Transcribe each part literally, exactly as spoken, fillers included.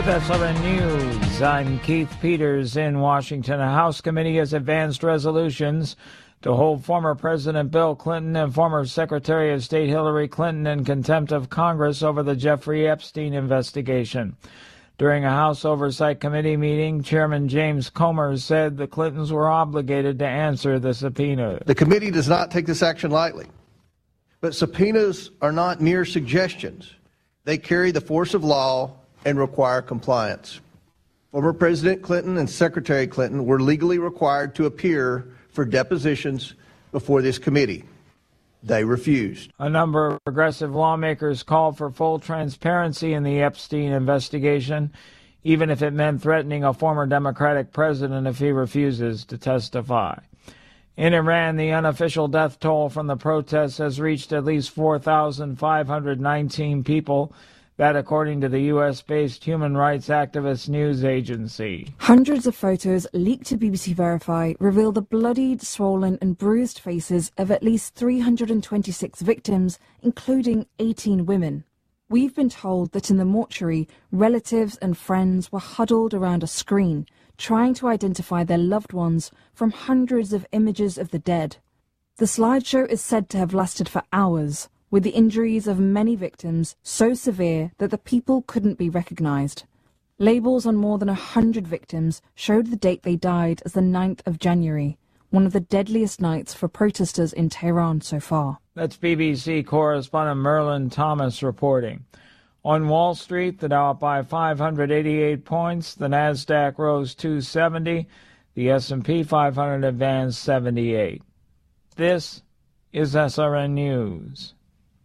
With S R N News, I'm Keith Peters in Washington. A House committee has advanced resolutions to hold former President Bill Clinton and former Secretary of State Hillary Clinton in contempt of Congress over the Jeffrey Epstein investigation. During a House Oversight Committee meeting, Chairman James Comer said the Clintons were obligated to answer the subpoena. The committee does not take this action lightly, but subpoenas are not mere suggestions. They carry the force of law and require compliance. Former President Clinton and Secretary Clinton were legally required to appear for depositions before this committee. They refused. A number of progressive lawmakers called for full transparency in the Epstein investigation, even if it meant threatening a former Democratic president if he refuses to testify. In Iran, the unofficial death toll from the protests has reached at least four thousand five hundred nineteen people. That, according to the U S-based human rights activist news agency. Hundreds of photos leaked to B B C Verify reveal the bloodied, swollen and bruised faces of at least three hundred twenty-six victims, including eighteen women. We've been told that in the mortuary, relatives and friends were huddled around a screen, trying to identify their loved ones from hundreds of images of the dead. The slideshow is said to have lasted for hours, with the injuries of many victims so severe that the people couldn't be recognized. Labels on more than one hundred victims showed the date they died as the ninth of January, one of the deadliest nights for protesters in Tehran so far. That's B B C correspondent Merlin Thomas reporting. On Wall Street, the Dow up by five hundred eighty-eight points, the Nasdaq rose two hundred seventy, the S and P five hundred advanced seventy-eight. This is S R N News.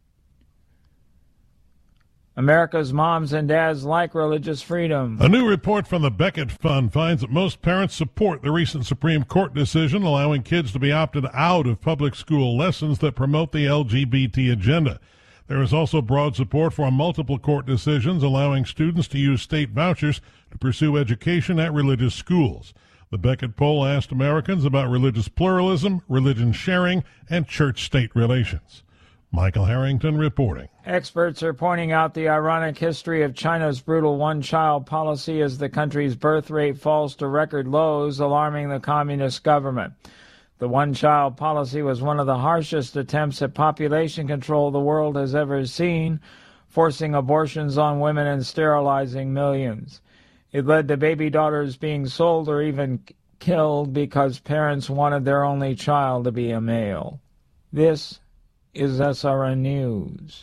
America's moms and dads like religious freedom. A new report from the Becket Fund finds that most parents support the recent Supreme Court decision allowing kids to be opted out of public school lessons that promote the L G B T agenda. There is also broad support for multiple court decisions allowing students to use state vouchers to pursue education at religious schools. The Becket poll asked Americans about religious pluralism, religion sharing, and church-state relations. Michael Harrington reporting. Experts are pointing out the ironic history of China's brutal one-child policy as the country's birth rate falls to record lows, alarming the communist government. The one-child policy was one of the harshest attempts at population control the world has ever seen, forcing abortions on women and sterilizing millions. It led to baby daughters being sold or even killed because parents wanted their only child to be a male. This is S R N News.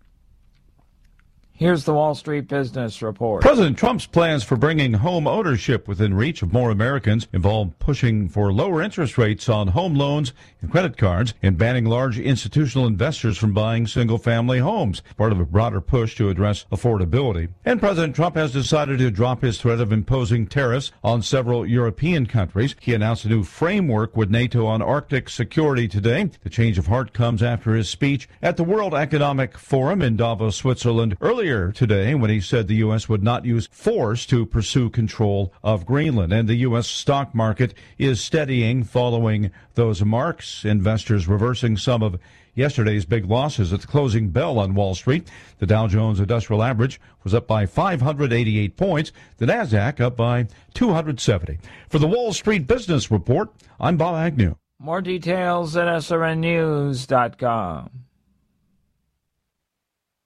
Here's the Wall Street Business Report. President Trump's plans for bringing home ownership within reach of more Americans involve pushing for lower interest rates on home loans and credit cards and banning large institutional investors from buying single-family homes, part of a broader push to address affordability. And President Trump has decided to drop his threat of imposing tariffs on several European countries. He announced a new framework with NATO on Arctic security today. The change of heart comes after his speech at the World Economic Forum in Davos, Switzerland, earlier today when he said the U S would not use force to pursue control of Greenland. And the U S stock market is steadying following those marks, investors reversing some of yesterday's big losses at the closing bell on Wall Street. The Dow Jones Industrial Average was up by five hundred eighty-eight points, the Nasdaq up by two hundred seventy. For the Wall Street Business Report, I'm Bob Agnew. More details at S R N news dot com.